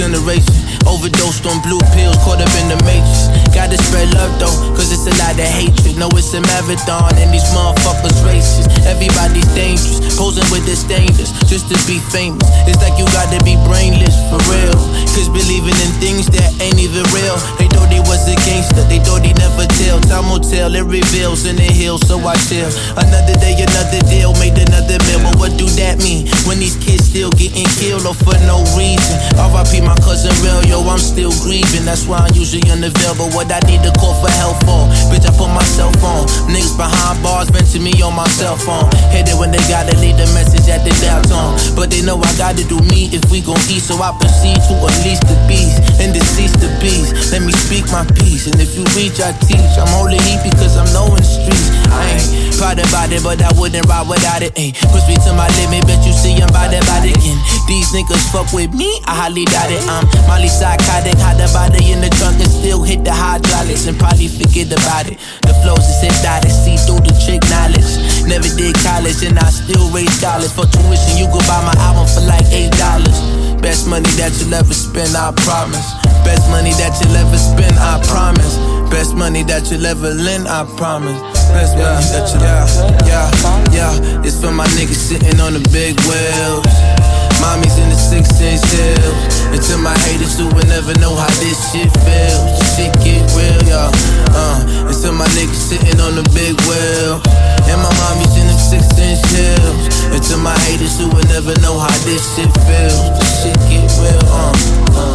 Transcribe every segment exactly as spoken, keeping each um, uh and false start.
generation. Overdosed on blue pills, caught up in the matrix. Gotta spread love though, cause it's a lot of hatred. No, it's a marathon and these motherfuckers racist. Everybody's dangerous, posing with the strangers just to be famous. It's like you gotta be brainless for real, cause believing in things that ain't even real. They thought he was a gangster, they thought he never tell. Time will tell, it reveals in the hills, so I chill. Another day, another deal, made another meal. But what do that mean when these kids still getting killed or for no reason? R I P my cousin real, yo, I'm still grieving. That's why I'm usually unavailable. What I need to call for help for, bitch, I put myself on. Niggas behind bars venting me on my cell phone. Hate it when they gotta leave the message at the downtown, but they know I gotta do me if we gon' eat. So I proceed to unleash the beast and decease the beast. Let me speak my peace, and if you reach, I teach. I'm holding heat because I'm knowing the streets. I ain't proud about it, but I wouldn't ride without it. Ain't push me to my limit, bet you see I'm about it, about it. And these niggas fuck with me, I highly doubt it. I'm Molly psychotic, hide the body in the trunk and still hit the hydraulics and probably forget about it. The flows is hypnotic, see through the trick knowledge. Never did college and I still raise scholars. For tuition, you could buy my album for like eight dollars. Best money that you'll ever spend, I promise. Best money that you'll ever spend, I promise. Best money that you'll ever lend, I promise. Best money yeah, that you'll yeah, yeah, yeah. It's for my niggas sitting on the big wheels. Mommy's in the six inch heels. And to my haters who will never know how this shit feels. Shit get real, y'all. Uh, and to my niggas sitting on the big wheel. And my mommy's in the six inch heels. And to my haters who will never know how this shit feels. Shit get real, uh, uh.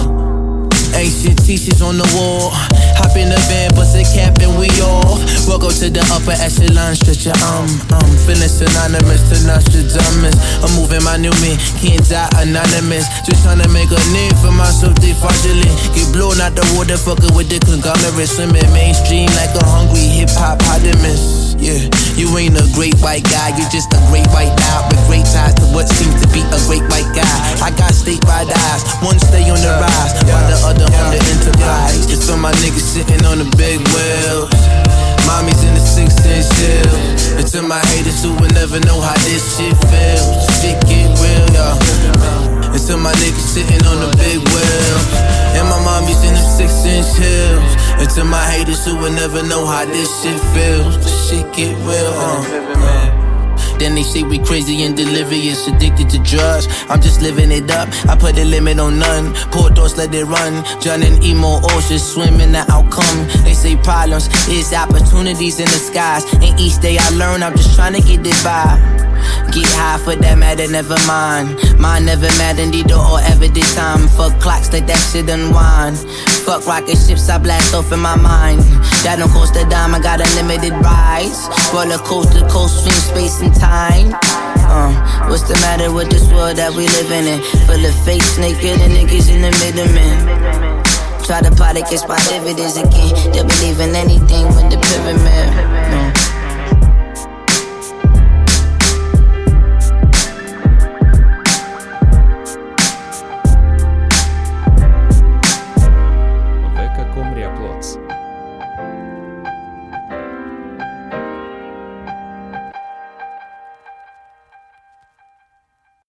Ancient teachers on the wall. Hop in the van, bust a cap and we off. Welcome to the upper echelon, stretch your arm. Um, feeling synonymous to Nostradamus. I'm moving my new man, can't die anonymous. Just trying to make a name for myself, they fraudulent. Get blown out the water, fucking with the conglomerate. Swimming mainstream like a hungry hip-hop potamus. Yeah, you ain't a great white guy, you're just a great white guy with great ties to what seems to be a great white guy. I got statewide eyes, one stay on the rise, while the other on the enterprise. It's for my niggas sitting on the big wheel. Mommy's in the six inch hill. And to my haters who will never know how this shit feels. Shit get real, y'all. And to my niggas sitting on the big wheel. And my mommy's in the six inch hills. And to my haters who will never know how this shit feels. The shit get real, uh. Then they say we crazy and delirious, addicted to drugs. I'm just living it up, I put a limit on none. Poor doors, let it run. Drowning emo oceans, swimming the outcome. They say problems is opportunities in the skies. And each day I learn, I'm just trying to get it by. Get high for that matter, never mind. Mine never mattered either or ever did time. Fuck clocks, let that shit unwind. Fuck rocket ships, I blast off in my mind. That don't cost a dime, I got unlimited rides. Roller coaster, coast, swing, space and time. Uh, what's the matter with this world that we living in? Full of fake naked and niggas in the middle, man. Try to pot it, get spot dividends again. They'll believe in anything with the pyramid.